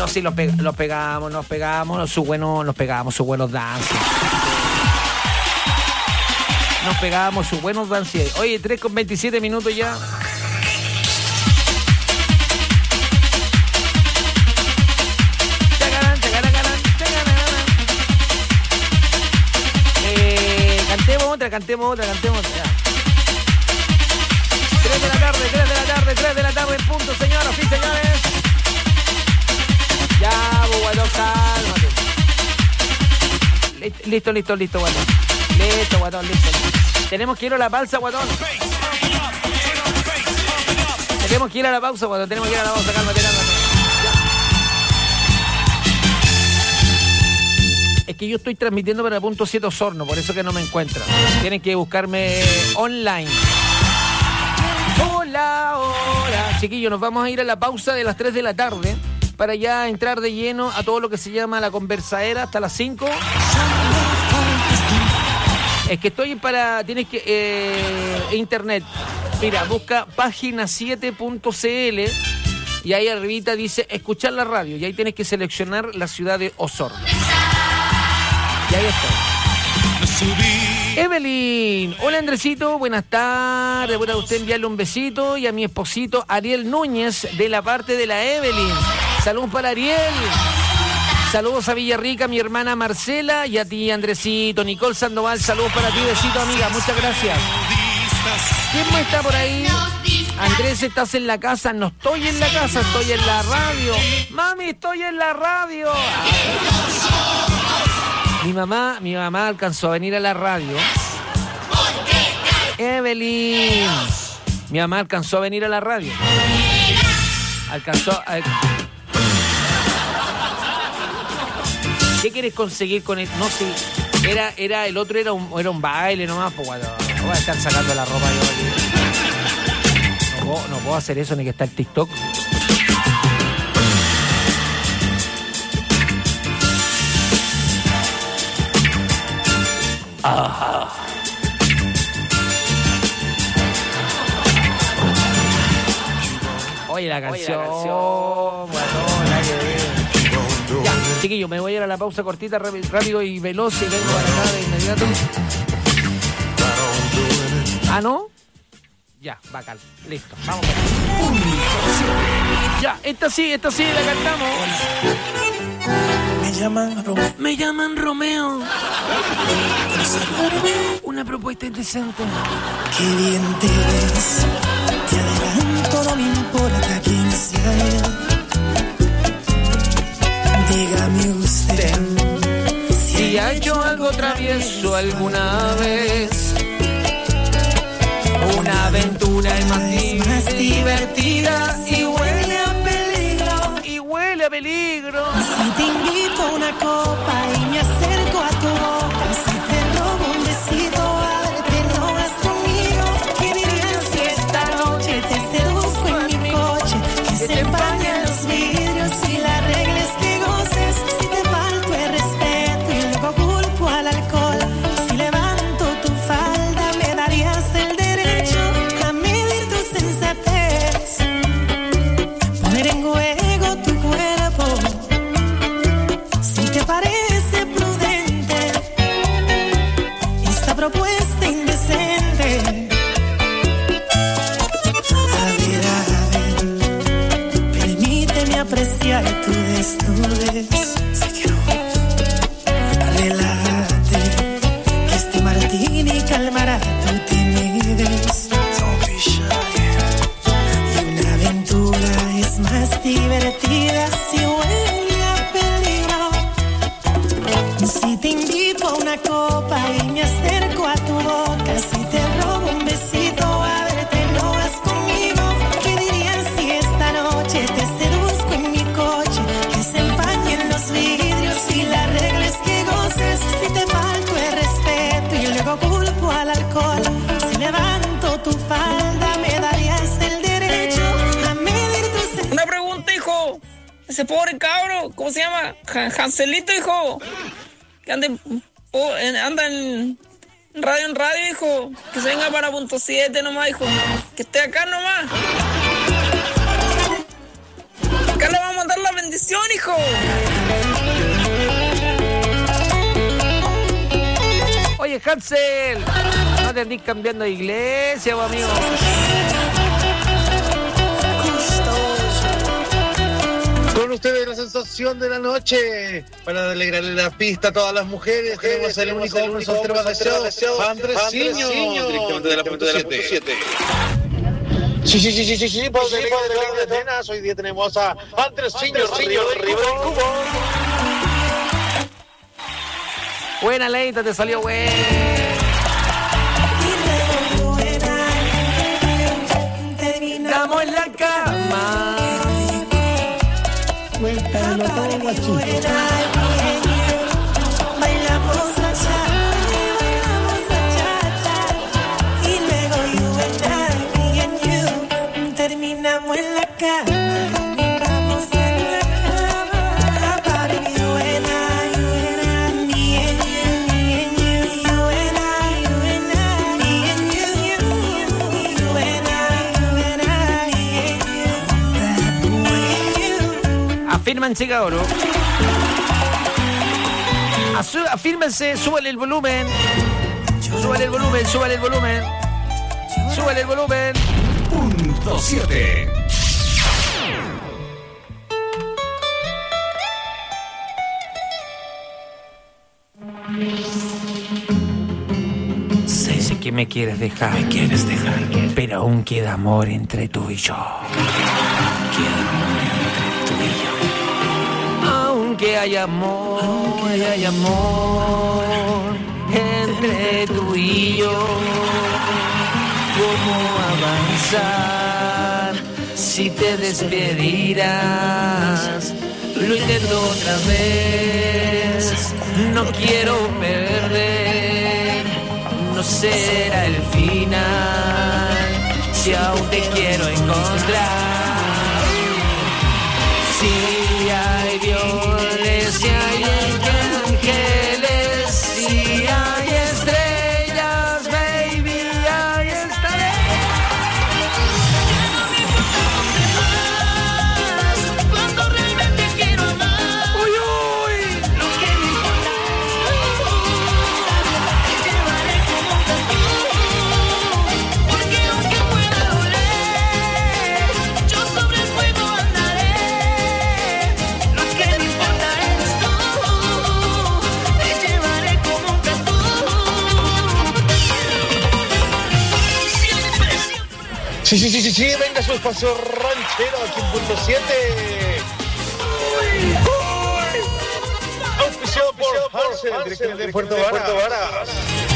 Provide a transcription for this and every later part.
No, sí, nos pegamos sus buenos dances. Nos pegamos sus buenos dances. Oye, 3:27 minutos ya. Cantemos otra. Ya. 3 de la tarde en punto, señoras y señores. Ya, Guatón, cálmate. Listo, Guatón. Listo, Guatón, listo. Tenemos que ir a la pausa, Guatón. Tenemos que ir a la pausa, cálmate. Es que yo estoy transmitiendo para Punto 7 Osorno, por eso que no me encuentran. Tienen que buscarme online. Hola. Chiquillos, nos vamos a ir a la pausa de las 3 de la tarde para ya entrar de lleno a todo lo que se llama la conversadera hasta las 5. Es que estoy para... Tienes que... internet. Mira, busca página7.cl y ahí arribita dice escuchar la radio y ahí tienes que seleccionar la ciudad de Osorno. Y ahí estoy. Evelyn, hola Andresito, buenas tardes. Bueno, a usted enviarle un besito y a mi esposito Ariel Núñez de la parte de la Evelyn. Saludos para Ariel. Saludos a Villarrica, mi hermana Marcela y a ti Andresito. Nicole Sandoval, saludos para ti, besito amiga, muchas gracias. ¿Quién más está por ahí? Andrés, ¿estás en la casa? No estoy en la casa, estoy en la radio. Mami, estoy en la radio. Mi mamá alcanzó a venir a la radio. Evelyn. Mi mamá alcanzó a venir a la radio. ¿Qué quieres conseguir con él? No sé. Era un baile nomás, pues bueno, no voy a estar sacando la ropa yo. No puedo hacer eso ni que está el TikTok. Ajá. Oye, la canción. Bueno, ya, chiquillo, me voy a ir a la pausa cortita, rápido y veloz y vengo para acá de inmediato. ¿Ah, no? Ya, bacán. Listo, vamos. Ya, esta sí, la cantamos. Me llaman Romeo. Una propuesta indecente. Qué bien te ves. Te adelanto, no me importa quién sea él. Dígame usted si ha hecho algo travieso alguna vez. Una aventura es más divertida y huele a peligro. Si te invito a una copa y me acerco a tu boca, si te robo un besito, ábrete, no vas conmigo. ¿Qué dirías si esta noche te seduzco en mi coche? Que se empañen los vidrios y la regla es que goces. Si te falto el respeto y luego culpo al alcohol, si levanto tu falda me darías el derecho a medir tu sensatez, poner en juego tu cuerpo. Si te parece prudente esta propuesta indecente, a ver, permíteme apreciar tu desnudez. Relájate, que este martini calmará tu timidez. Y una aventura es más divertida si huele a peligro. Si te invito a una copa y me acerco a tu boca, si te robo un besito, ábrete, no vas conmigo. ¿Qué dirías si esta noche te seduzco en mi coche? Que se empañen los vidrios y la regla es que goces. Si te falto el respeto y luego culpo al alcohol, si levanto tu falda me darías el derecho a medir tus... Una pregunta, hijo. Ese pobre cabro, ¿cómo se llama? Hanselito, hijo. Que anda en radio, hijo. Que se venga para Punto 7 nomás, hijo. Que esté acá nomás. Acá le vamos a mandar la bendición, hijo. Oye, Hansel, no te andís cambiando de iglesia, vos, amigo. Con ustedes la sensación de la noche, para alegrarle la pista a todas las mujeres, tenemos el único soltero deseado, Andresiño, directamente de la punto 7. Sí, padre de Atenas, hoy día tenemos a Andresiño Río del Cubo. Buena, Leita, te salió buena. Terminamos en la cama. Cuéntalo todo, guachito. Bailamos bachata y luego you and you terminamos en la cama. Terminamos en la cama. About you and me and you and me and you and Afírmense, cabrón. Afírmense, súbale el volumen. Súbale el volumen. Súbale el volumen. Punto 7. Sé que me quieres dejar. Pero aún queda amor entre tú y yo. Aunque hay amor entre tú y yo. ¿Cómo avanzar si te despedirás? Lo intento otra vez, no quiero perder, no será el final si aún te quiero encontrar. Si hay violes, si hay ángeles, si hay estrellas, baby, ahí estaré. cuando realmente quiero amar. Uy, uy. Lo que me importa es te llevaré como un tatu, porque aunque pueda doler, yo sobre el fuego andaré. Lo que me importa eres tú, te llevaré como un tatu. Sí, venga su espacio ranchero aquí en punto 7. Auspiciado por Hansel, directamente de Puerto Varas.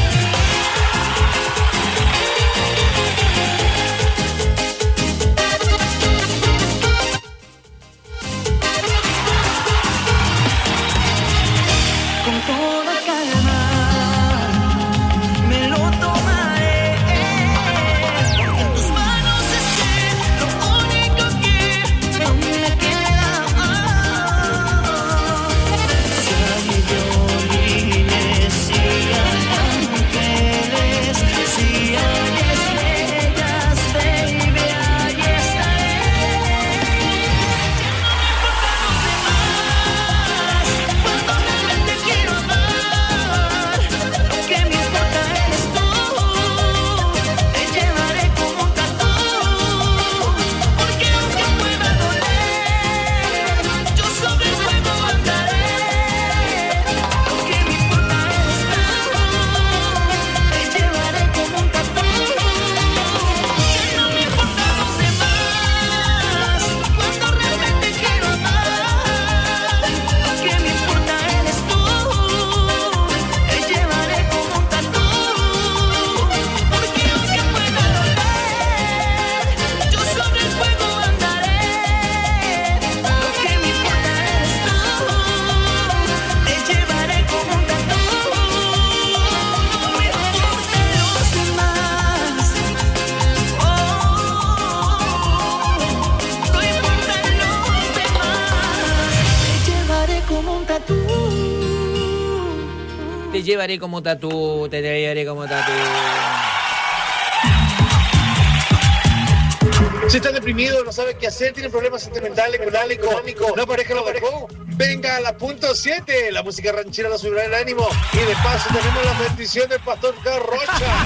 Con toda calma me lo tomaré, porque en tus manos esté lo único que aún me queda. Si hay violines, si hay ángeles, si hay estrellas, baby, ahí estaré. Cuando realmente quiero amar, lo que me importa eres tú, te llevaré como un tatu, porque aunque pueda doler, yo sobre el fuego andaré. Lo que me importa eres tú, te llevaré como un tatu, que no me importan los demás. Cuando realmente quiero amar, lo que me importa eres tú, te llevaré como un tatu, porque aunque pueda doler, yo sobre el fuego andaré. Lo que me importa eres tú, te llevaré como un tatu. No me importan los demás, no importan los demás, te llevaré como un tatu. Te llevaré como tatú, te llevaré como tatú. Si estás deprimido, no sabes qué hacer, tienes problemas sentimentales, económicos, no pareja lo dejó, venga a la punto 7, la música ranchera la subirá el ánimo y de paso tenemos la bendición del pastor Garrocha.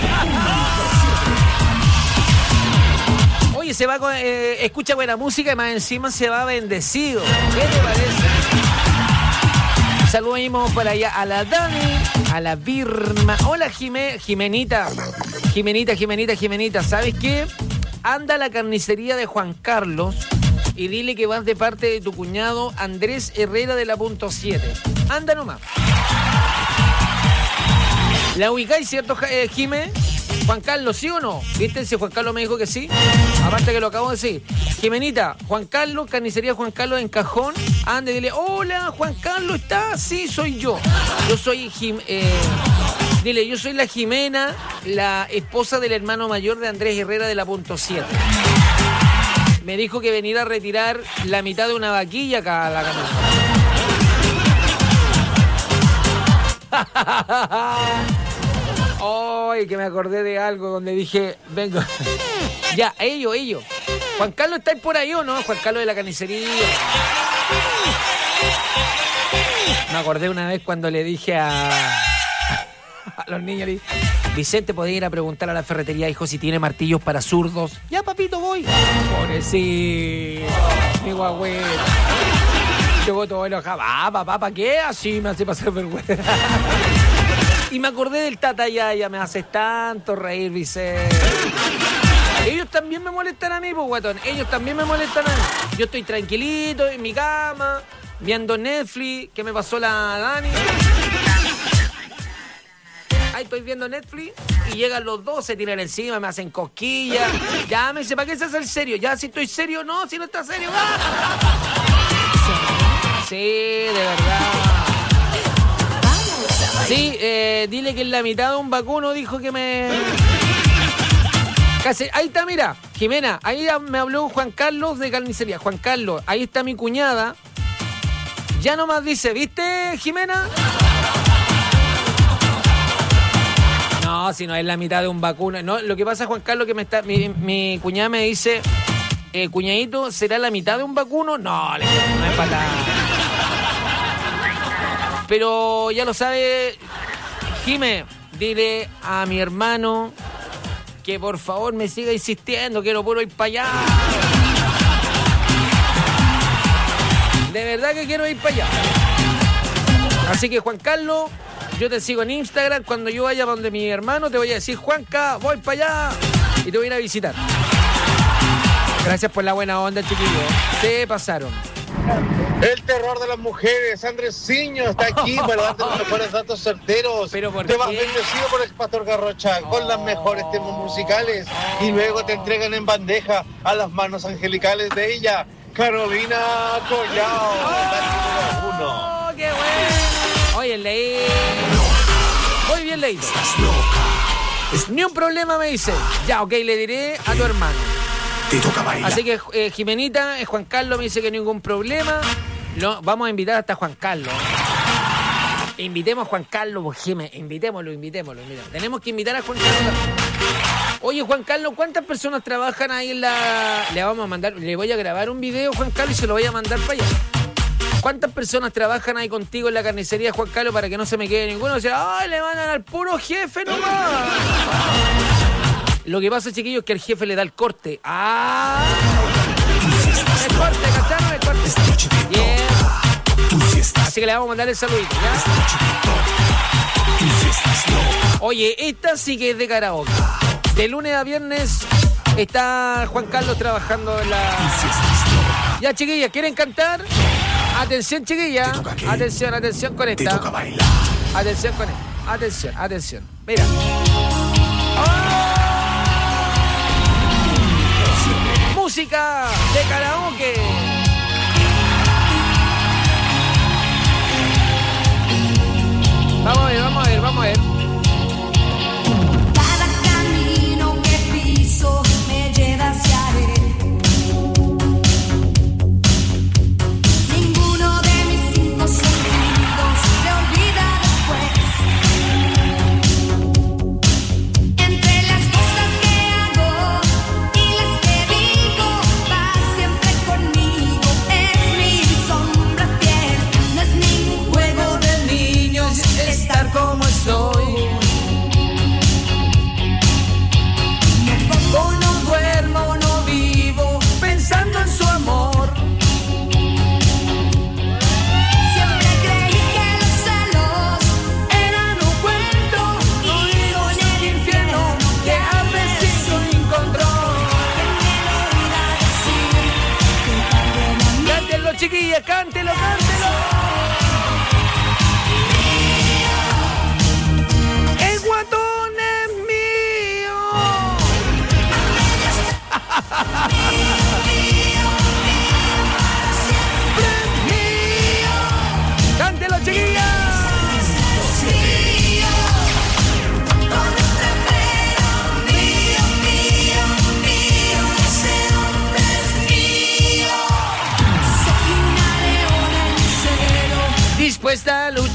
Oye, se va con, escucha buena música y más encima se va bendecido. ¿Qué te parece? Saludamos por allá a la Dani, a la Birma. Hola, Jimenita. Jimenita, ¿sabes qué? Anda a la carnicería de Juan Carlos y dile que vas de parte de tu cuñado Andrés Herrera de la punto 7. Anda nomás. ¿La ubicáis, cierto, Jimé? Juan Carlos, ¿sí o no? ¿Viste? Si Juan Carlos me dijo que sí. Aparte que lo acabo de decir. Jimenita, Juan Carlos, carnicería Juan Carlos en Cajón. Ande y dile, hola, Juan Carlos, ¿está? Sí, soy yo. Yo soy dile, yo soy la Jimena, la esposa del hermano mayor de Andrés Herrera de la punto 7. Me dijo que venir a retirar la mitad de una vaquilla acá a la camioneta. Ay, que me acordé de algo donde dije, vengo. Ya, ellos. Juan Carlos, ¿está por ahí o no? Juan Carlos de la carnicería. Me acordé una vez cuando le dije a los niños, le dije, Vicente, ¿podés ir a preguntar a la ferretería, hijo, si tiene martillos para zurdos? Ya, papito, voy. Pobrecito, mi guagüero. Llegó todo enojado. Papá, ¿para qué? Así me hace pasar vergüenza. Y me acordé del Tata Yaya, me haces tanto reír, Vicente. Ellos también me molestan a mí, pues, guatón. Ellos también me molestan a mí. Yo estoy tranquilito en mi cama, viendo Netflix. ¿Qué me pasó la Dani? Ahí estoy viendo Netflix y llegan los dos, se tiran encima, me hacen cosquillas. Ya me dice, ¿para qué se hace el serio? Ya, si estoy serio, no, si no está serio. Sí, de verdad. Sí, dile que en la mitad de un vacuno dijo que me... Casi, ahí está, mira, Jimena, ahí me habló Juan Carlos de carnicería. Juan Carlos, ahí está mi cuñada. Ya nomás dice, ¿viste, Jimena? No, si no es la mitad de un vacuno. No, lo que pasa, Juan Carlos, que mi cuñada me dice, cuñadito, ¿será la mitad de un vacuno? No, no es para nada. Pero ya lo sabe, Jime, dile a mi hermano que por favor me siga insistiendo, quiero puro ir para allá. De verdad que quiero ir para allá. Así que, Juan Carlos, yo te sigo en Instagram. Cuando yo vaya donde mi hermano, te voy a decir, Juanca, voy para allá y te voy a ir a visitar. Gracias por la buena onda, chiquillos. Se pasaron. El terror de las mujeres, Andresiño está aquí para darte los mejores datos certeros. ¿Pero por te vas qué? bendecido por el pastor Garrocha con las mejores temas musicales y luego te entregan en bandeja a las manos angelicales de ella, Carolina Collao, la número 1. ¡Oh, qué bueno! Oye, leí. Muy bien leído. Ni un problema, me dice. Ya, ok, le diré a tu hermano. Te toca bailar. Así que Jimenita, Juan Carlos me dice que ningún problema. Vamos a invitar hasta Juan Carlos. Invitemos a Juan Carlos, pues, Jimé. Invitémoslo. Tenemos que invitar a Juan Carlos. Oye, Juan Carlos, ¿cuántas personas trabajan ahí en la...? Le voy a grabar un video, Juan Carlos, y se lo voy a mandar para allá. ¿Cuántas personas trabajan ahí contigo en la carnicería, Juan Carlos, para que no se me quede ninguno? O sea, ¡ay, le mandan al puro jefe nomás! Lo que pasa, chiquillos, es que el jefe le da el corte. ¡Ah! El corte, ¿cacharon? El corte. Bien. Así que le vamos a mandar el saludito, ¿ya? Oye, esta sí que es de karaoke. De lunes a viernes está Juan Carlos trabajando en la... Ya, chiquillas, ¿quieren cantar? Atención, chiquilla. Atención con esta. Atención con esta. Atención. Mira. Música de karaoke. Vamos a ver. Cada camino que piso me lleva hacia él. Ninguno de mis 5 sentidos se olvida después.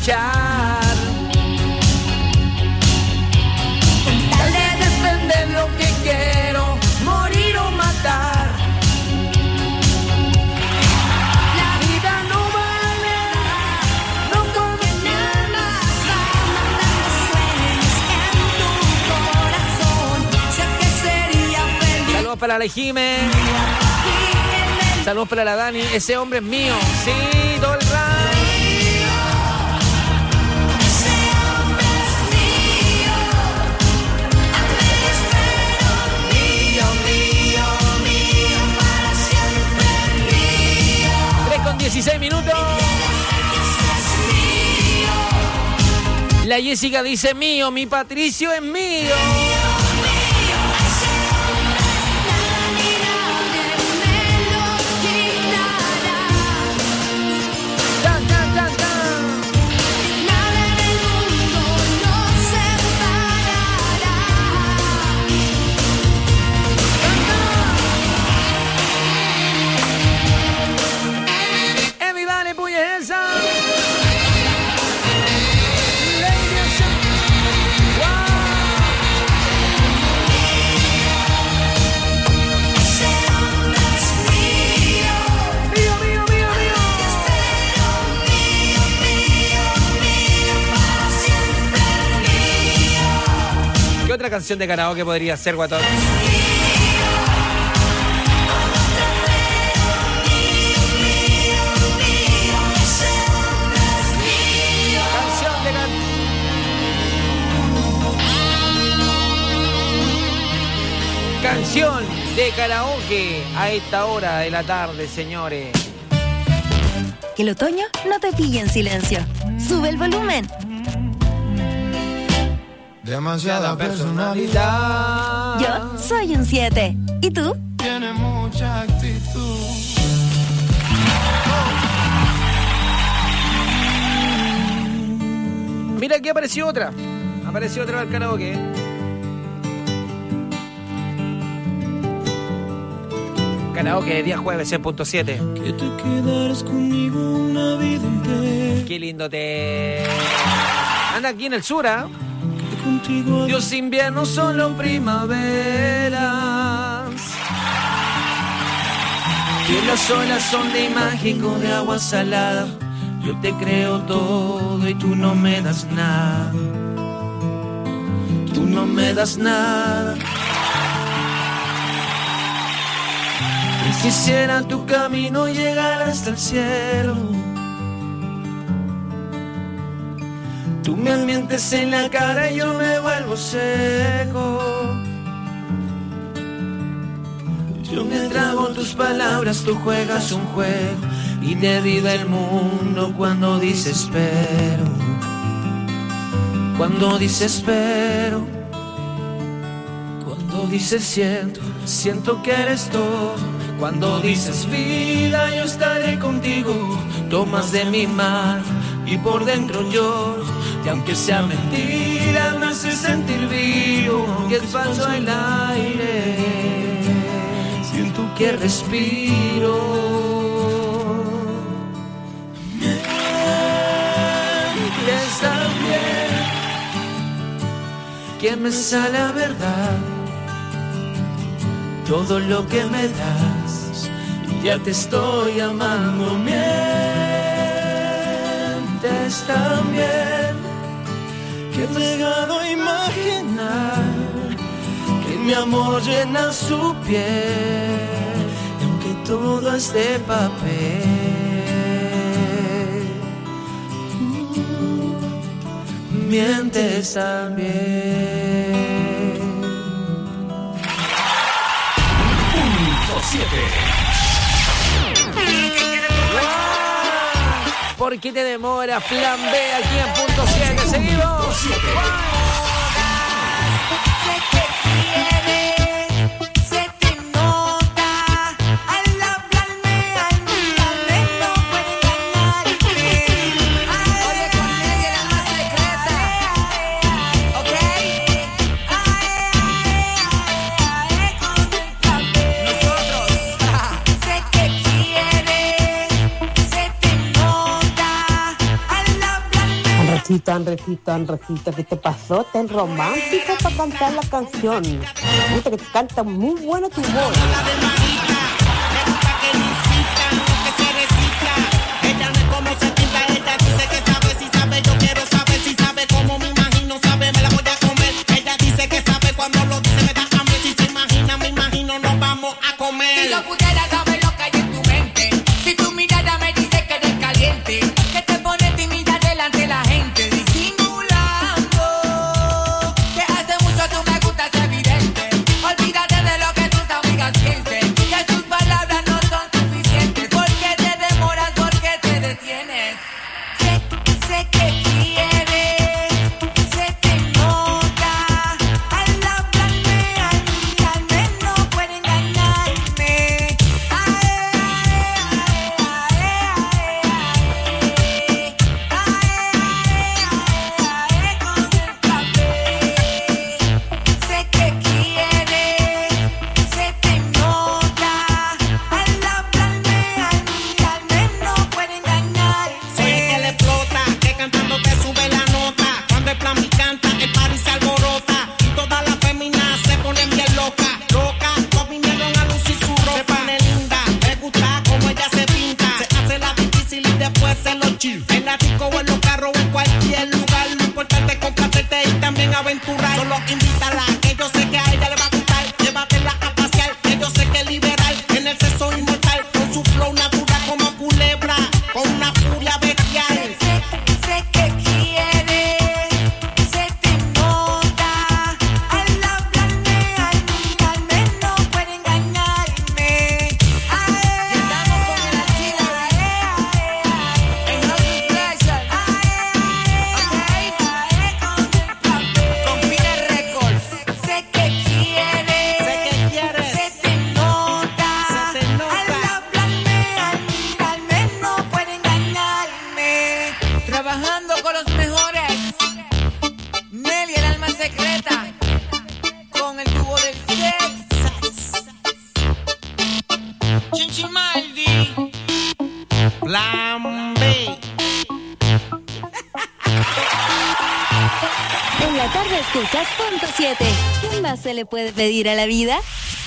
luchar. Con tal de defender lo que quiero, morir o matar. La vida no vale, no conviene más. Mandando sueños en tu corazón. Sé que sería feliz. Saludos para la Jime. Saludos para la Dani. Ese hombre es mío. Sí, todo el rato. Con 16 minutos. La Jessica dice mío, mi Patricio es mío. Tan, tan, tan, tan. Nada en el mundo nos separará. Everybody put your hands up. ¿Qué otra canción de karaoke podría ser, guatón? Canción de karaoke a esta hora de la tarde, señores. Que el otoño no te pille en silencio. Sube el volumen. Demasiada personalidad. Yo soy un 7. ¿Y tú? Tiene mucha actitud. Mira, aquí apareció otra. Apareció otra del karaoke. Karaoke de día jueves 100.7. Que te quedaras conmigo una vida entera. Qué lindo te... Anda aquí en el sur, ¿ah? Que contigo Dios invierno, solo primaveras. Y las olas son de mágico, de agua salada. Yo te creo todo y tú no me das nada. Tú no me das nada. Quisiera tu camino llegar hasta el cielo. Tú me mientes en la cara y yo me vuelvo seco. Yo me trago tus palabras, tú juegas un juego y derriba el mundo cuando dices pero. Cuando dices pero. Cuando dices siento, siento que eres todo. Cuando dices vida, yo estaré contigo. Tomas de mi mano y por dentro lloro. Y aunque sea mentira, me hace sentir vivo. Aunque es falso el aire, siento que respiro. Mientes también, que me sale la verdad. Todo lo que me das, ya te estoy amando. Mientes también, que me he llegado a imaginar que mi amor llena su piel, y aunque todo es de papel, mientes también. 7. ¿Por qué te demoras? Plan B aquí en punto 7. Seguimos. Sé que quieres, se te nota. Al hablarme no puede engañarte. Oye, con ella la más secreta, ¿ok? Nosotros. Sé que quieres, se te nota. Al hablarme Andresito, ¿qué te pasó? Tan romántico para cantar la canción. Puta que te canta muy buena tu voz. Si yo pudiera saber lo que hay en tu mente, si tu mirada me dice que eres caliente, que te pone tímida delante de la gente, disimulando, que hace mucho tú me gustas evidente, olvídate de lo que tus amigas piensen, que sus palabras no son suficientes, porque te demoras, porque te detienes, sé que quieres, se te nota, al hablarme al menos puede engañarme. En la disco o en los carros o en cualquier lugar, lo importante es complacerte y también aventurar. Solo invítala, que yo sé que a ella le va a gustar. Llévatela a pasear, que yo sé que es liberal. En el sexo inmortal, con su flow natural como culebra, con una furia bestial. Sé que quieres, se te nota. Al hablarme al menos puede engañarme. Y estamos con el artista. Trabajando con los mejores, Nelly, el alma secreta, con el dúo del Texas, Chinchimaldi, Plan B. En la tarde escuchas Punto 7. ¿Qué más se le puede pedir a la vida?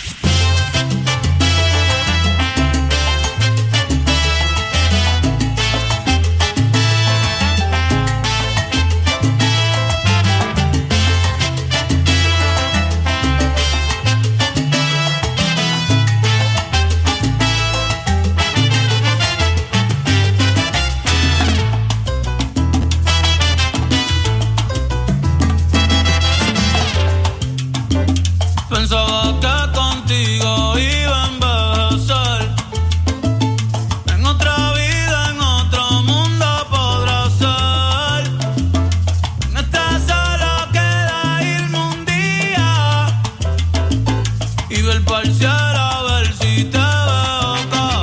Pensaba que contigo iba a envejecer. En otra vida, en otro mundo podrá ser. En esta solo queda irme un día y ver parcial a ver si te veo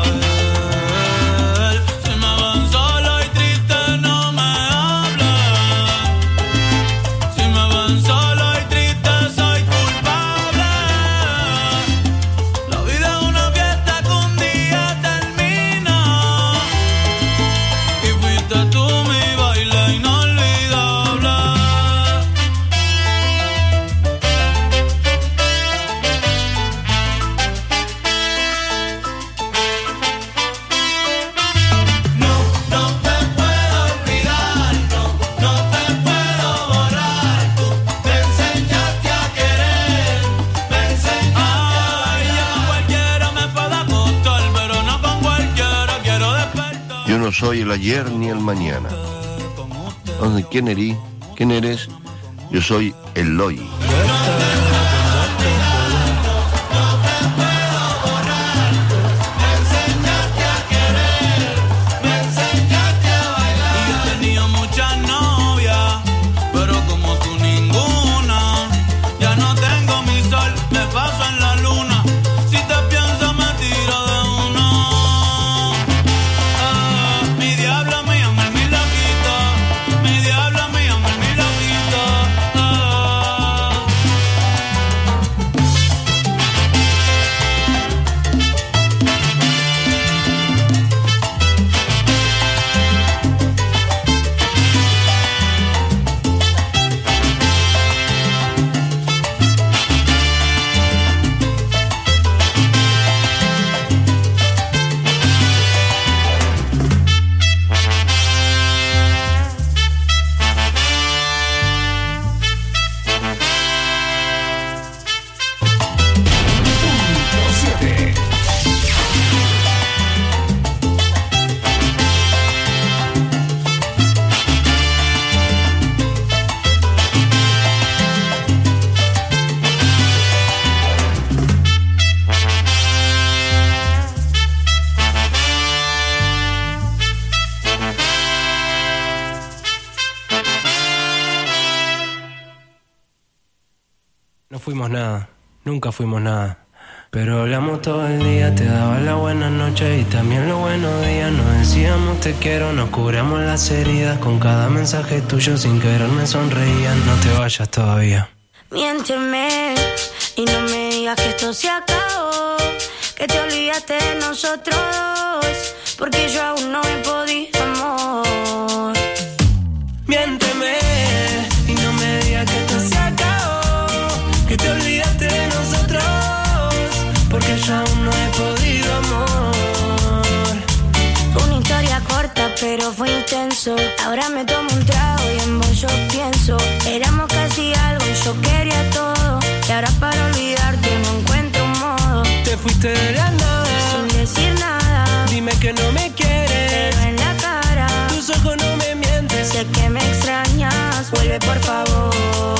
caer. Si me ven solo y triste no me hablen. Si me ven solo y triste soy culpable. La vida es una fiesta que un día termina y fuiste tú mi baile inolvidable. No te puedo olvidar, no te puedo borrar. Tú me enseñaste a querer, me enseñaste a bailar. Yo con cualquiera me puedo acostar, pero no con cualquiera quiero despertar. Yo no soy el ayer ni el mañana. Entonces, ¿quién eres? ¿Quién eres? Yo soy el hoy. Y yo tenía muchas novias, pero como tú ninguna. Ya no tengo mi sol, me paso en la luna. Si te piensas me tiro de uno. Mi diablo me llama el milaquito. Mi diablo me llama el milaquito. No fuimos nada, nunca fuimos nada. Pero hablamos todo el día, te daba la buena noche y también los buenos días. Nos decíamos te quiero, nos curamos las heridas. Con cada mensaje tuyo sin querer me sonreían. No te vayas todavía. Miénteme y no me digas que esto se acabó, que te olvidaste de nosotros dos, porque yo aún no he podido, amor. Miénteme y no me digas que esto se acabó, que te olvidaste de nosotros, porque yo aún no he podido, amor. Una historia corta pero fue intenso. Ahora me tomo un trago y en vos yo pienso. Éramos casi algo y yo quería todo, y ahora para olvidarte no encuentro un modo. Te fuiste de la nada, sin decir nada. Dime que no me quieres, pero en la cara tus ojos no me mienten. Sé que me extrañas, vuelve por favor.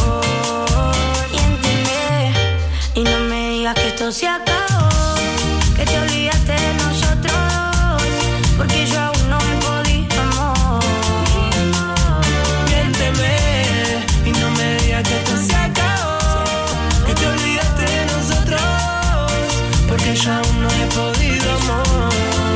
Miénteme y no me digas que esto se acabó, que te olvidaste de nosotros, porque yo aún no he podido, amor. Miénteme y no me digas que esto se acabó, que te olvidaste de nosotros, porque yo aún no he podido, amor.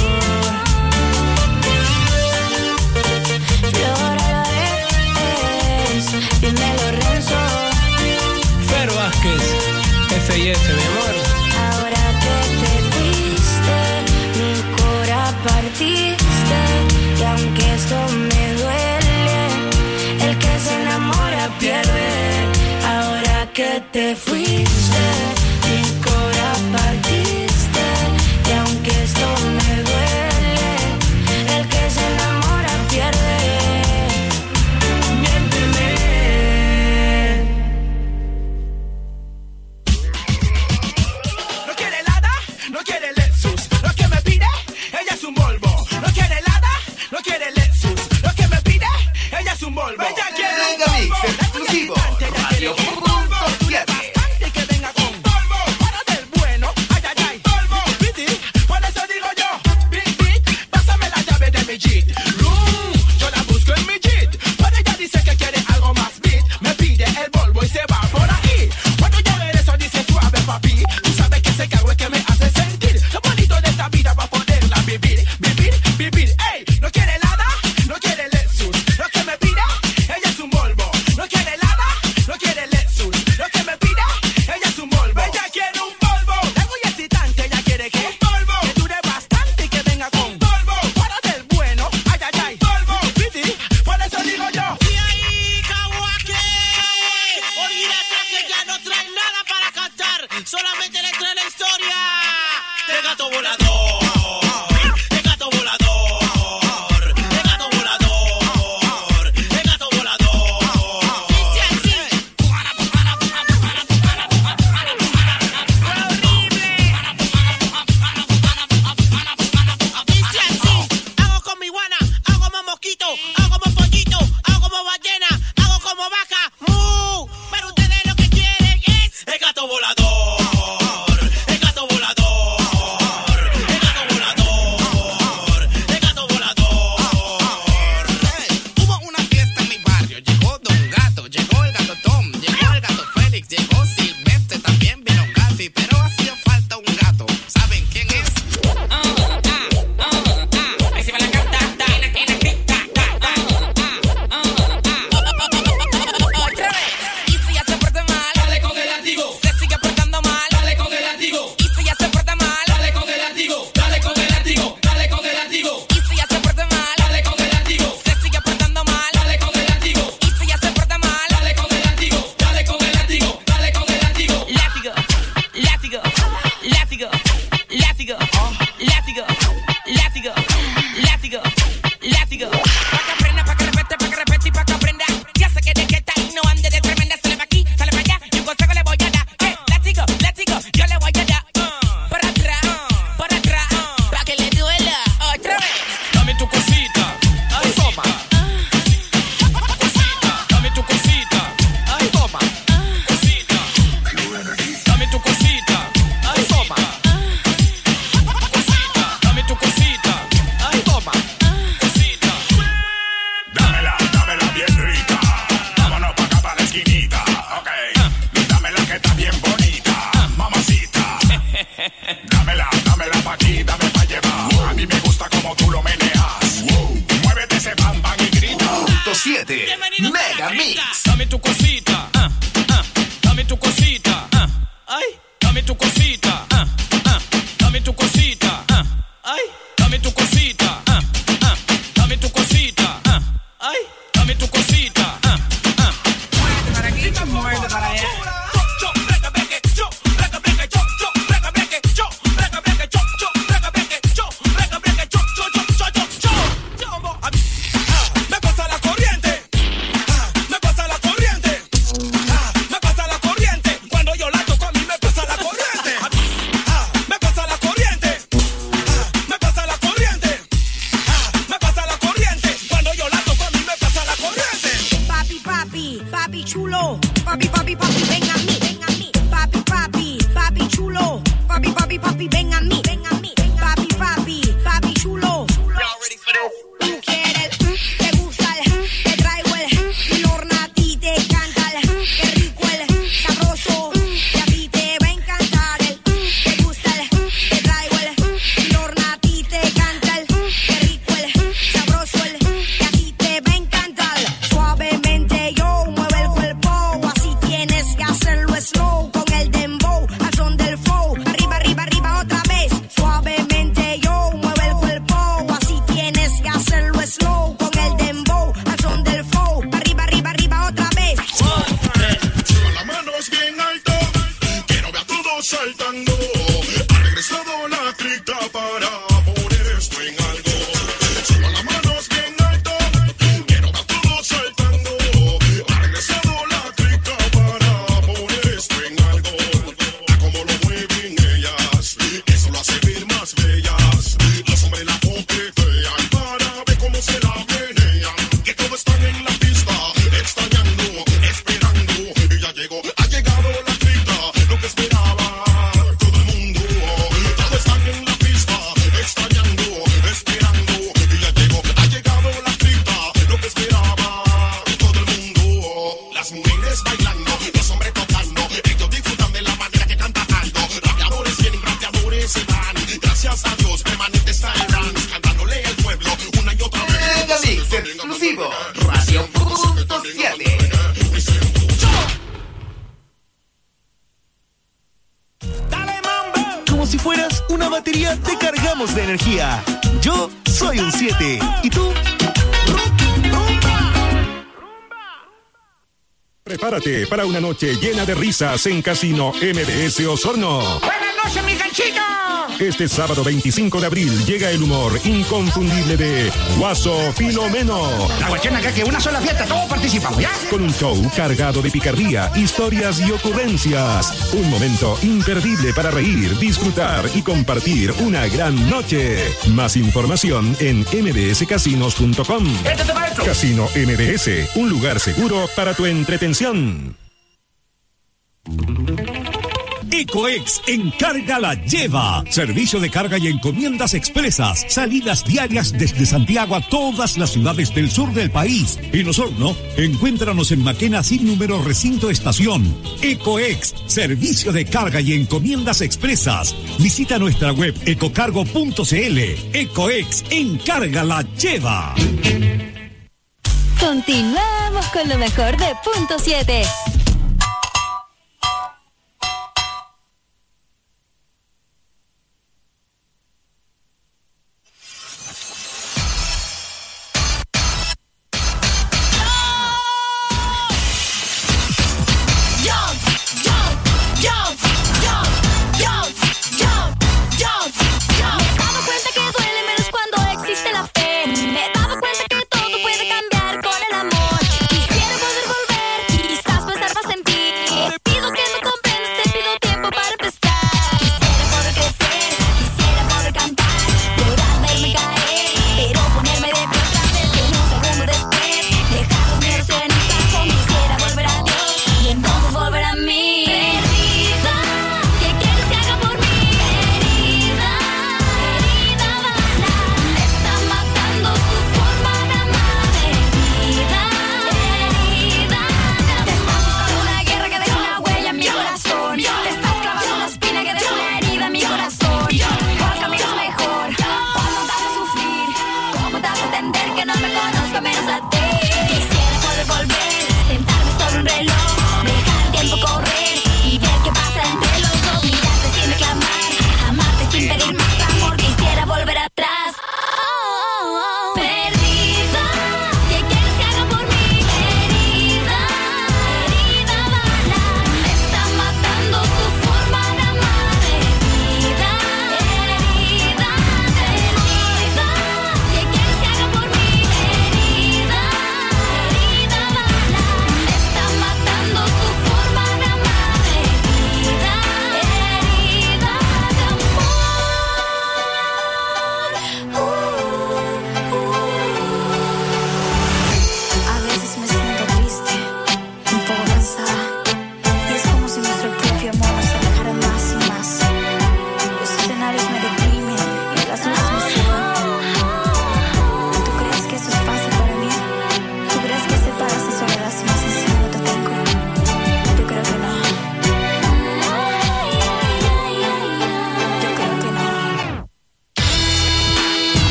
Dímelo, Renzo. Fer Vázquez, F&F, mi amor. Ahora que te fuiste, mi cora partiste, y aunque esto me duele, el que se enamora pierde. Ahora que te fuiste, mi cora partiste, y aunque esto me duele, el que se enamora pierde. Ella quiere un mix exclusivo. Radio Bastante que venga con polvo. Para del bueno, ay, ay, ay. Polvo, por eso digo yo. Beat, pásame la llave de mi Jeep. Yo la busco en mi Jeep. Pero ella dice que quiere algo más beat. Me pide el Volvo y se va por ahí. Cuando yo ver eso dice suave, papi. Tú sabes que ese cargo es que me hace sentir lo bonito de esta vida para poderla vivir. Ey, no quiere nada, no quiere Lexus. Lo que me pide, ella es un Volvo. No quiere nada, no quiere Lexus. Lo que me pide, ella es un Volvo. Ella quiere un Volvo. Es muy excitante, ella quiere que un Volvo. Que dure bastante y que venga con Volvo. Para del bueno, ay, ay, ay. Volvo, por eso digo yo. Y ahí, Kawake. Olvídate que ya no trae nada para cantar. Solamente le trae la historia de gato volador. Se sigue portando mal. tu cosita, dame tu cosita, ay, dame tu cosita, dame tu cosita, ay, dame tu cosita, Muévete para aquí, muévete para allá. Me pasa la corriente, me pasa la corriente, me pasa la corriente. Cuando yo la toco a mí me pasa la corriente, me pasa la corriente, me pasa la corriente, me pasa la corriente. Cuando yo la toco a mí me pasa la corriente. Papi, papi, papi chulo. Papi, papi, papi, ven a mí, ven a mí. Papi, papi, papi chulo. Papi, papi, papi, ven a mí, ven a mí. Papi, papi, papi chulo. Tú quieres, te gusta te traigo el Lorna, a ti te encanta qué rico el sabroso, y a ti te va a encantar te gusta te traigo el Lorna, a ti te encanta qué rico el sabroso y a ti te va a encantar. Suavemente yo mueve el cuerpo, así tienes que hacerlo slow con el dembow, al son del flow, arriba, arriba, arriba otra vez. Suavemente yo mueve el cuerpo, así tienes que hacerlo slow con el dembow, al son del flow, arriba, arriba, arriba otra vez. Suba las manos bien alto, quiero ver a todos saltando. Ha regresado la cripta para poner esto en algo. Suba las manos bien alto, quiero ver a todos saltando. Ha regresado la cripta para poner esto en algo. A como lo mueven ellas, eso lo hace ver más bellas. Los hombres la coquetean para ver cómo se la menean. Que todos están en la pista, extrañando, esperando. Y ya llegó, ha llegado la cripta, lo que esperaba todo el mundo. Todos están en la pista, extrañando, esperando. Y ya llegó, ha llegado la cripta, lo que esperaba todo el mundo. Las mujeres bailando, los hombres tocando, ellos disfrutan de la manera que canta Aldo. Rapeadores vienen, rapeadores se van. Gracias a Dios, permanente está el dance, cantándole al pueblo una y otra vez. Mega Mix exclusivo, Radio Punto 7. Como si fueras una batería, te cargamos de energía. Yo soy un 7. ¿Y tú? Prepárate para una noche llena de risas en Casino MBS Osorno. ¡Buenas noches, mi ganchito! Este sábado 25 de abril llega el humor inconfundible de Guaso Filomeno. La cuestión acá es que una sola fiesta, todos participamos, ¿ya? Con un show cargado de picardía, historias y ocurrencias. Un momento imperdible para reír, disfrutar y compartir una gran noche. Más información en mbscasinos.com. Casino MBS, un lugar seguro para tu entretención. Ecoex Encarga la Lleva. Servicio de carga y encomiendas expresas. Salidas diarias desde Santiago a todas las ciudades del sur del país. En Osorno, encuéntranos en Maquena sin número recinto estación. Ecoex, servicio de carga y encomiendas expresas. Visita nuestra web ecocargo.cl. Ecoex Encarga la Lleva. Continuamos con lo mejor de Punto 7. Quisiera poder volver, quizás pasar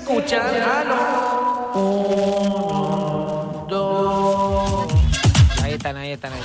escuchan? ¡Aló! 1, 2. Ahí están.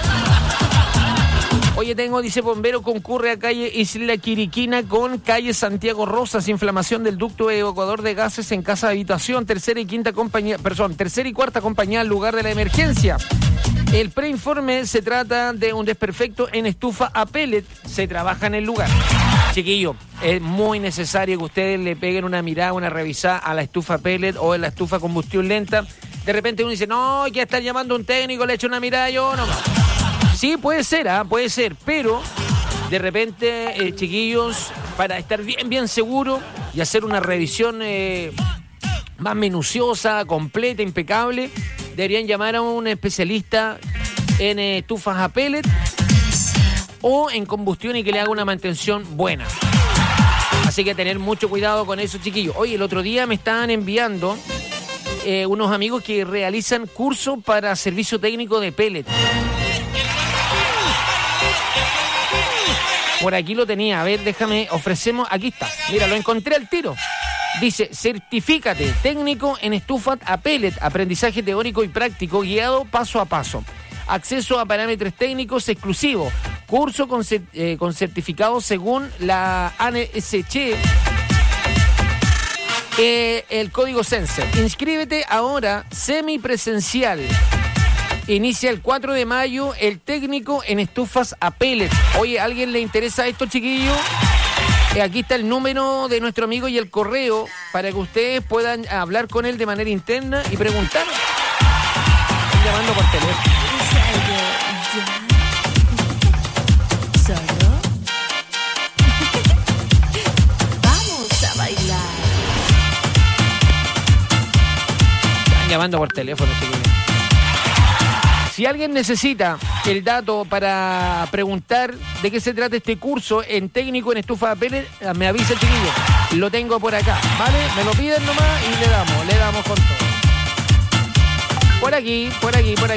Oye, dice bombero, concurre a calle Isla Quiriquina con calle Santiago Rosas, inflamación del ducto evacuador de gases en casa de habitación, tercera y cuarta compañía al lugar de la emergencia. El preinforme se trata de un desperfecto en estufa a pellet, se trabaja en el lugar. Chiquillo, es muy necesario que ustedes le peguen una mirada, una revisada a la estufa pellet o a la estufa a combustión lenta. De repente uno dice, no, hay que estar llamando a un técnico, le echo una mirada, yo no. Sí, puede ser, pero de repente, chiquillos, para estar bien seguro y hacer una revisión más minuciosa, completa, impecable, deberían llamar a un especialista en estufas a pellet o en combustión y que le haga una mantención buena. Así que tener mucho cuidado con eso, chiquillos. Oye, el otro día me estaban enviando unos amigos que realizan curso para servicio técnico de pellet. Por aquí lo tenía, a ver, ofrecemos, aquí está, mira, lo encontré al tiro. Dice, certifícate, técnico en estufa a pellet, aprendizaje teórico y práctico, guiado paso a paso. Acceso a parámetros técnicos exclusivos, curso con certificado según la ANSC, el código Sensor. Inscríbete ahora, semipresencial. Inicia el 4 de mayo el técnico en estufas a pellet. Oye, ¿a alguien le interesa esto, chiquillos? Aquí está el número de nuestro amigo y el correo para que ustedes puedan hablar con él de manera interna y preguntar. Están llamando por teléfono. ¿Solo? Vamos a bailar. Están llamando por teléfono, chiquillos. Si alguien necesita el dato para preguntar de qué se trata este curso en técnico en estufa de pellet, me avisa, chiquillo. Lo tengo por acá, ¿vale? Me lo piden nomás y le damos con todo. Por aquí. Voy.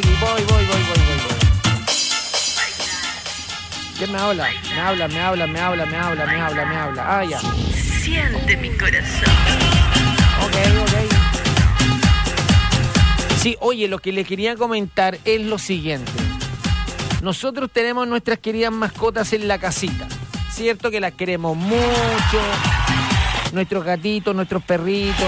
¿Quién me habla? Me habla. Ah, ya. Siente mi corazón. Ok. Sí, oye, lo que le quería comentar es lo siguiente. Nosotros tenemos nuestras queridas mascotas en la casita. Cierto que las queremos mucho. Nuestros gatitos, nuestros perritos.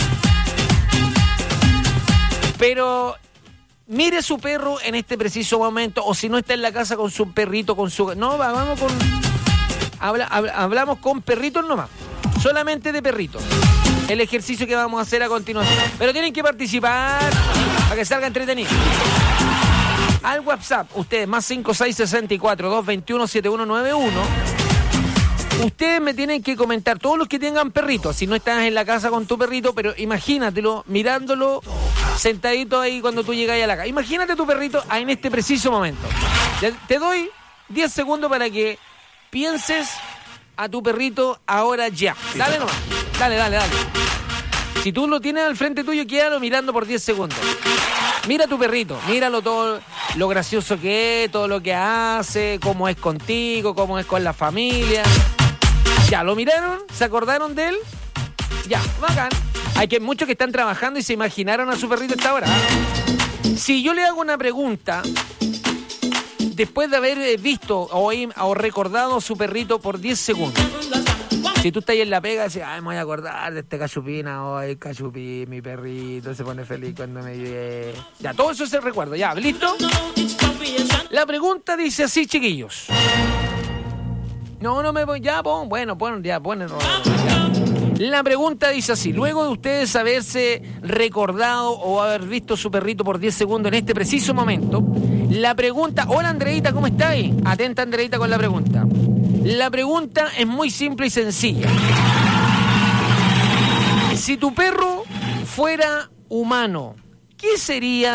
Pero mire su perro en este preciso momento. O si no está en la casa con su perrito, con su... No, vamos con... Hablamos con perritos nomás. Solamente de perritos. El ejercicio que vamos a hacer a continuación. Pero tienen que participar para que salga entretenido. Al WhatsApp, ustedes, más 5664-221-7191. Ustedes me tienen que comentar, todos los que tengan perritos, si no estás en la casa con tu perrito, pero imagínatelo mirándolo sentadito ahí cuando tú llegas a la casa. Imagínate tu perrito en este preciso momento. Te doy 10 segundos para que pienses a tu perrito ahora ya. Dale nomás. Dale. Si tú lo tienes al frente tuyo, quédalo mirando por 10 segundos. Mira a tu perrito, míralo todo lo gracioso que es, todo lo que hace, cómo es contigo, cómo es con la familia. ¿Ya lo miraron? ¿Se acordaron de él? Ya, bacán. Hay que muchos que están trabajando y se imaginaron a su perrito a esta hora. Si yo le hago una pregunta, después de haber visto o recordado a su perrito por 10 segundos, si tú estás ahí en la pega, dices, ay, me voy a acordar de este Cachupín, hoy Cachupín, mi perrito, se pone feliz cuando me ve. Ya, todo eso se recuerda, ya, ¿listo? La pregunta dice así, chiquillos. No me voy, ya, bueno, ya, ponen. La pregunta dice así, luego de ustedes haberse recordado o haber visto su perrito por 10 segundos en este preciso momento, la pregunta, hola Andreita, ¿cómo estáis? Atenta Andreita con la pregunta. La pregunta es muy simple y sencilla. Si tu perro fuera humano, ¿qué sería?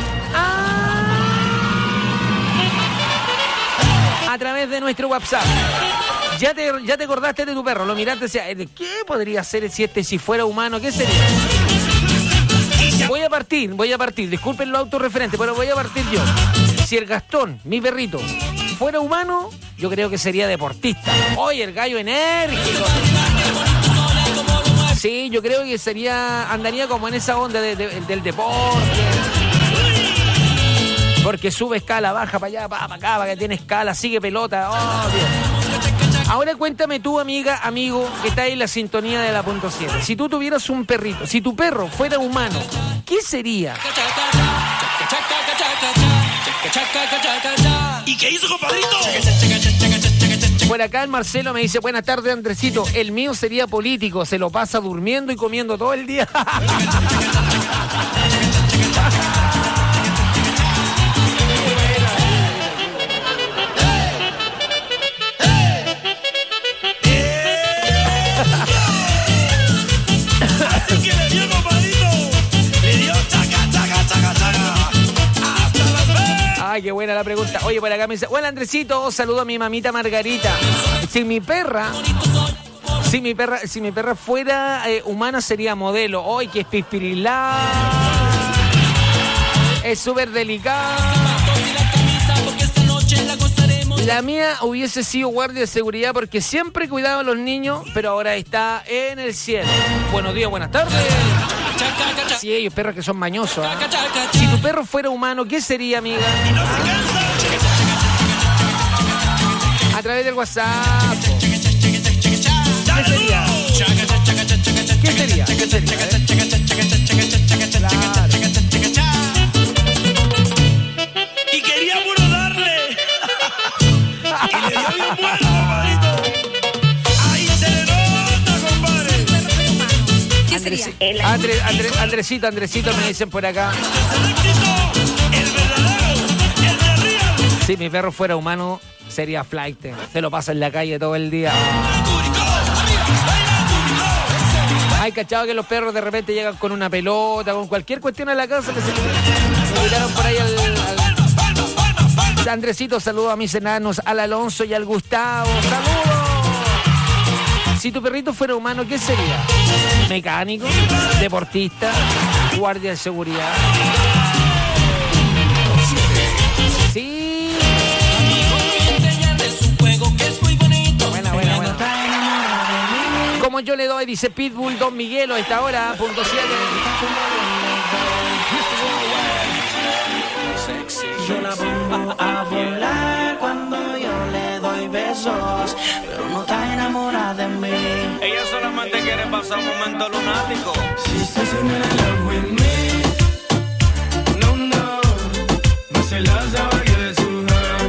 A través de nuestro WhatsApp. Ya te acordaste de tu perro, lo miraste y decías, ¿qué podría ser si fuera humano? ¿Qué sería? Voy a partir, disculpen lo autorreferente, pero voy a partir yo. Si el Gastón, mi perrito, fuera humano, yo creo que sería deportista. Oye, el gallo enérgico. Sí, yo creo que andaría como en esa onda del deporte. Porque sube escala, baja para allá, para acá, para que tiene escala, sigue pelota. Oh, bien. Ahora cuéntame tú, amiga, amigo, que está ahí en la sintonía de la punto 7. Si tú tuvieras un perrito, si tu perro fuera humano, ¿qué sería? ¿Y qué hizo, compadrito? Por acá el Marcelo me dice, buenas tardes, Andresito, el mío sería político, se lo pasa durmiendo y comiendo todo el día. Así que le dio, compadrito. Le dio chaca, chaca, chaca, chaca. Hasta las veces. Ay, qué buena la pregunta. Oye, por acá me dice, hola Andresito, saludo a mi mamita Margarita. Si mi perra fuera humana sería modelo. Ay, que es pispirilá. Es súper delicada. La mía hubiese sido guardia de seguridad porque siempre cuidaba a los niños, pero ahora está en el cielo. Buenos días, buenas tardes. Sí, ellos perros que son mañosos. Si tu perro fuera humano, ¿qué sería, amiga? A través del WhatsApp. ¿Qué sería? ¿Qué sería? ¿Qué sería? Claro. Y quería puro darle. Y le dio bien bueno, compadrito. Ahí se le nota, compadre. ¿Qué sería? Andresito me dicen por acá. El verdadero, el de real. Si mi perro fuera humano, sería flight. Se lo pasa en la calle todo el día. Ay, cachado que los perros de repente llegan con una pelota, con cualquier cuestión a la casa que se invitaron por ahí al... Andresito, saludo a mis enanos, al Alonso y al Gustavo. ¡Saludos! Si tu perrito fuera humano, ¿qué sería? ¿Mecánico? ¿Deportista? ¿Guardia de seguridad? Sí. Buena. Como yo le doy, dice Pitbull, Don Miguelo, a esta hora, punto 7. Yo la pongo a volar cuando yo le doy besos, pero no está enamorada de mí. Ella solamente quiere pasar un momento lunático. She says she's not in love with me. No, but she loves how I give it to her.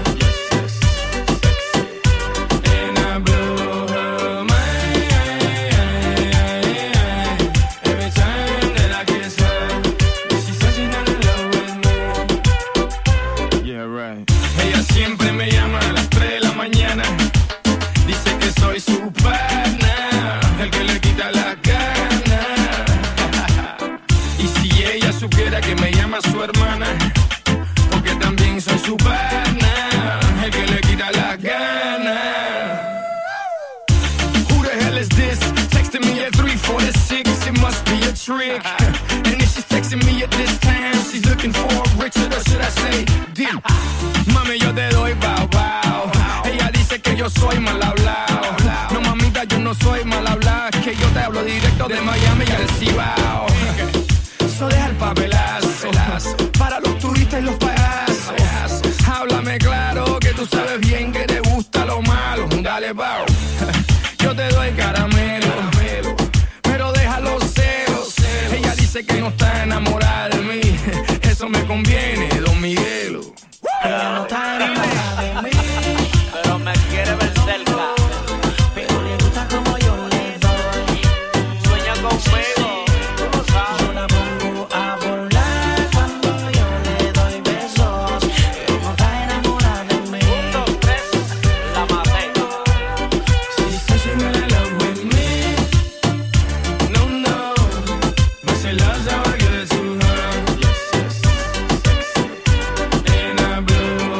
And I blow her mind every time that I kiss her. She says she's not in love with me. Yeah, right. Ella siempre me llama a las 3 de la mañana. Dice que soy su partner, el que le quita las ganas. Y si ella supiera que me llama su hermana, porque también soy su partner, el que le quita las ganas. Who the hell is this? Texting me at 3:46, it must be a trick. And if she's texting me at this time, she's looking for a Richard, or should I say, Dim. Mami, yo te doy bow bow. Ella dice que yo soy mal hablado. No, mamita, yo no soy mal hablado. Que yo te hablo directo de Miami y al Cibao. Eso deja el papelazo para los turistas y los payasos. Háblame claro que tú sabes bien que te gusta lo malo. Dale, bow. Yo te doy caramelo, pero deja los celos. Ella dice que no está enamorada de mí. Eso me conviene, Don Miguelo. Ella no está enamorada de mí, pero me quiere ver cerca. pero le gusta como yo le doy. Sueña conmigo, tú lo sabes. Yo la pongo a volar cuando yo le doy besos, pero no está enamorada de mí. 1, 2, 3, la maté. She says she's not in love with me. No, but she loves how I give it to her. And I blow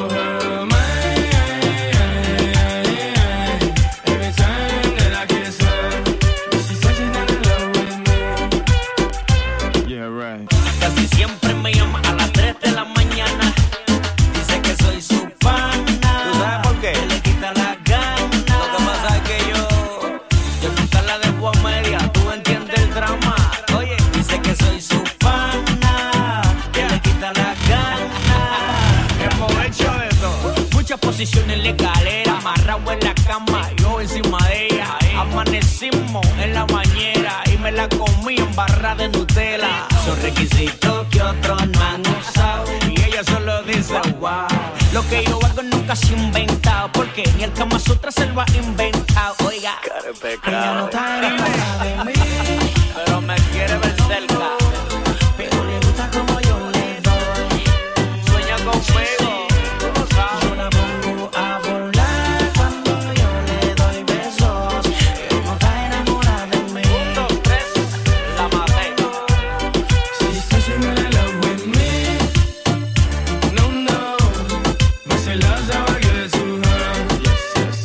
posición en la escalera, amarrado en la cama, yo encima de ella. Amanecimos en la bañera y me la comí en barra de Nutella. Son requisitos que otros no han usado y ella solo dice wow. Lo que yo hago nunca se ha inventado, porque ni el Kama Sutra se lo ha inventado. Oiga, ella no está enamorada de mí, pero me quiere ver cerca. Pero le gusta como yo le doy. Sueña conmigo, tú lo sabes. Yo la pongo a volar cuando yo le doy besos. Ella no está enamorada de mí. 1, 2, 3, la maté. She's in love with me. No, no. But she loves how I get to her. Yes, yes.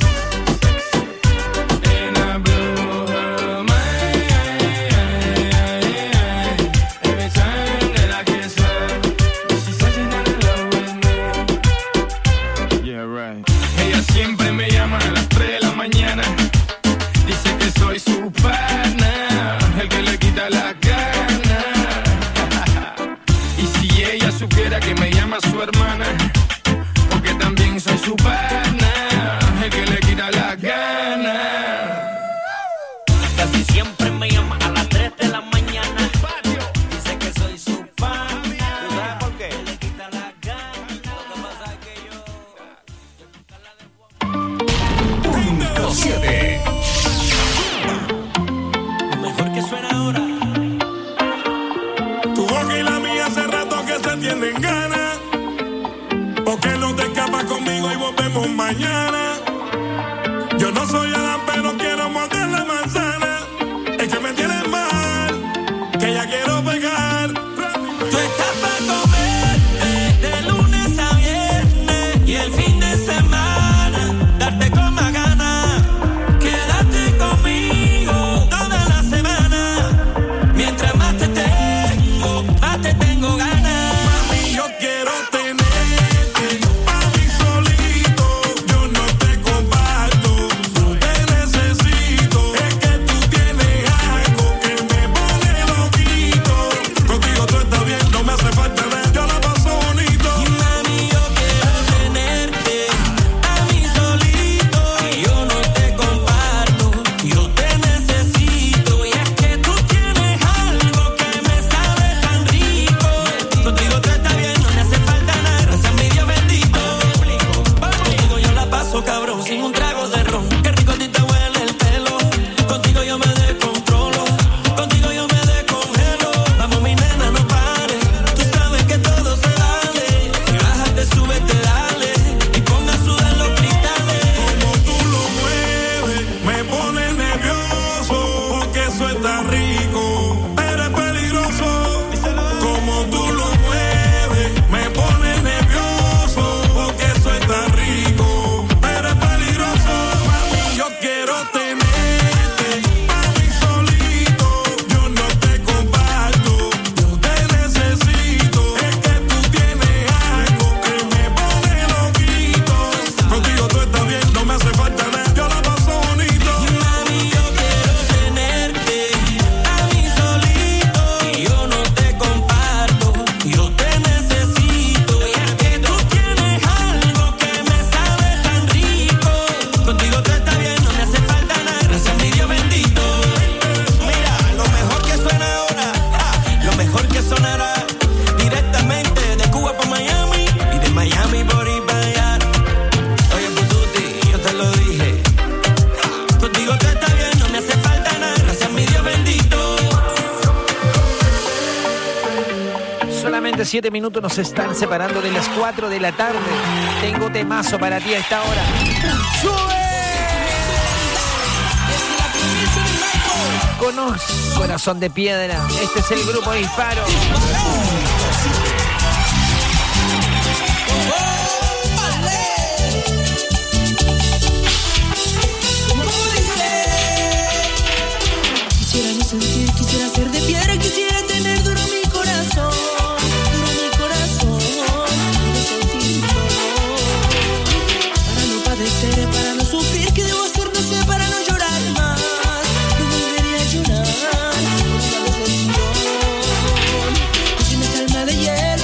And I blow her mind. Every time that I kiss her, she says she's not in love with me. Yeah, right. Ella siempre me llama a las 3 de la mañana. Dice que soy su partner, el que le quita la gana. Y si ella supiera que me llama su hermana, porque también soy su partner, el que le quita la gana. Casi siempre me llama a las 3 de la mañana. Dice que soy su fan. ¿Tú sabes por qué? Le quita la gana. Lo que pasa es que yo... 7. Lo mejor que suena ahora. Tu boca y la mía hace rato que se tienen ganas. ¿Por qué no te escapas conmigo y volvemos mañana? Yo no soy Adán, pero quiero morder la manzana. Es que me tienes mal, que ya quiero pegar. Tú estás para comer de lunes a viernes y el fin de semana darte con más ganas. Quédate conmigo toda la semana. Mientras más te tengo ganas. Mami, yo quiero tenerte pa' mí solito. Yo no te comparto, no te necesito. Es que tú tienes algo que me pone loquito. Contigo todo está bien, no me hace falta nada. Yo la paso bonito. Y mami, yo quiero tenerte a mí solito. Y yo no te comparto, yo te necesito. Y es que tú tienes algo que me sabe tan rico. Contigo todo está bien, no me hace falta nada. Gracias mi Dios bendito. Contigo yo la paso cabrón, sin un trago de ron. Qué rico a ti te huele el pelo. Contigo yo me descontrolo. Contigo yo me descongelo. Vamos mi nena, no pares. Tú sabes que todo se vale. Si bájate, súbete, dale. Y ponga a sudar los cristales. Como tú lo mueves, me pone nervioso. Porque eso está rico, eres peligroso. Como tú lo mueves, me pone nervioso. Porque eso está rico, eres peligroso. Mami, yo quiero tenerte pa' mí solito. Yo no te comparto, yo te necesito. Es que tú tienes algo que me pone loquito. Contigo todo está bien, no me hace falta nada. Yo la paso bonito. Y mami, yo quiero tenerte a mí solito. Y yo no te comparto, yo te necesito. Y es que tú tienes algo que me sabe tan rico. Contigo todo está bien, no me hace falta nada. Gracias mi Dios bendito. Mira, lo mejor que suena ahora, lo mejor que sonará. Directamente de Cuba para Miami y de Miami por ir para allá. Oye, Pututi, yo te lo dije. Contigo todo está bien, no me hace falta nada. Gracias mi Dios bendito. Solamente 7 minutos nos están separando de las 4 de la tarde. Tengo temazo para ti a esta hora. ¡Sube! Conoce Corazón de Piedra. Este es el grupo Disparo. Quisiera yo sentir, quisiera ser de piedra, quisiera tener duro mi corazón, de sentir dolor, para no padecer, para no sufrir, ¿qué debo hacer? No sé, para no llorar más, no volvería a llorar por una decepción, que si me alma de hielo.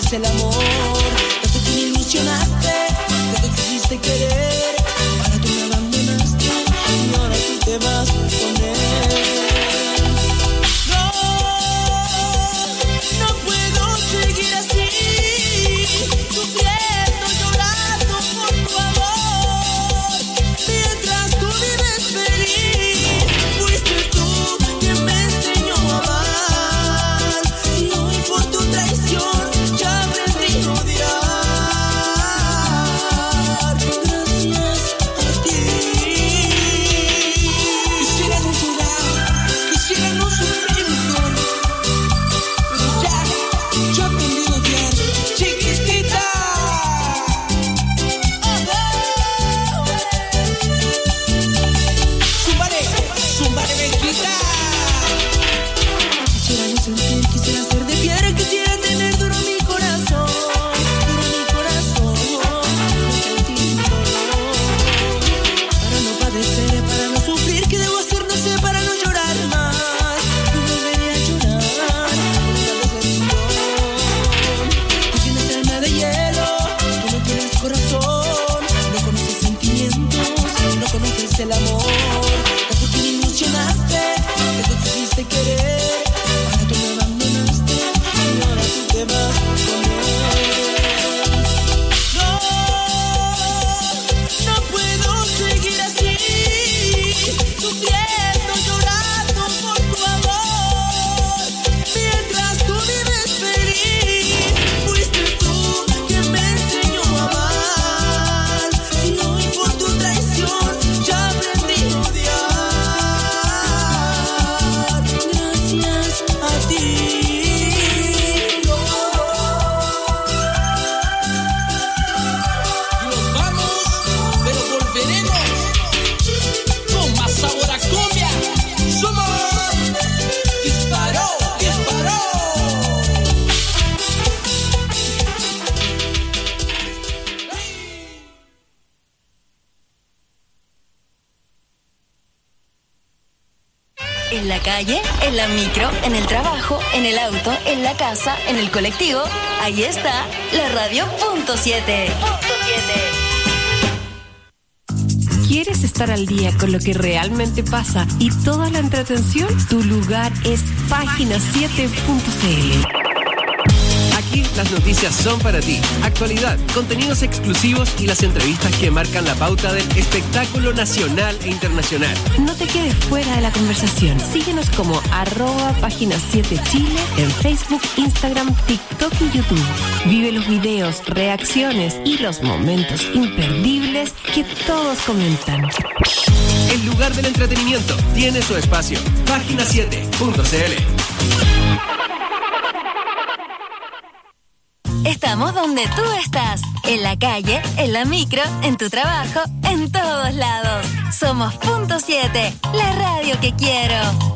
conoces el amor. Tanto que me ilusionaste, tanto que quisiste querer. Ahora tú me abandonaste y ahora tú te vas con él. No puedo seguir así, sufriendo, llorando por tu amor. Mientras tú vives feliz, fuiste tú quien me enseñó a amar. Y hoy por tu traición ya aprendí a odiar. Gracias a ti. Quisiera no llorar, quisiera no sufrir mejor, pero ya aprendí a odiar, chiquitita. Zúmbale, bendita. Quisiera no sentir, quisiera ser de piedra, quisiera tener duro mi corazón, no sentir dolor, para no padecer, para no sufrir. ¿Qué debo hacer? No sé, para no llorar más. No volveré a llorar por esta decepción. Tú tienes alma de hielo, tú no tienes corazón, no conoces sentimientos, no conoces el amor. Tanto que me ilusionaste, tanto que quisiste querer. Ahora tú me abandonaste y ahora tú te vas con él. No puedo seguir así, sufriendo, llorando por tu amor. Mientras tú vives feliz, fuiste tú quien me enseñó a amar. Y hoy por tu traición ya aprendí a odiar. Gracias a ti. Nos vamos, pero volveremos con más sabor a cumbia. Somos Disparó. En la calle, en la micro, en el trabajo, en el auto, en la casa, en el colectivo. Ahí está la radio punto 7. ¿Quieres estar al día con lo que realmente pasa y toda la entretención? Tu lugar es página7.cl. Aquí las noticias son para ti. Actualidad, contenidos exclusivos y las entrevistas que marcan la pauta del espectáculo nacional e internacional. No te quedes fuera de la conversación. Síguenos como @página7chile en Facebook, Instagram, TikTok y YouTube. Vive los videos, reacciones y los momentos imperdibles que todos comentan. El lugar del entretenimiento tiene su espacio. Página7.cl. Estamos donde tú estás, en la calle, en la micro, en tu trabajo, en todos lados. Somos Punto 7, la radio que quiero.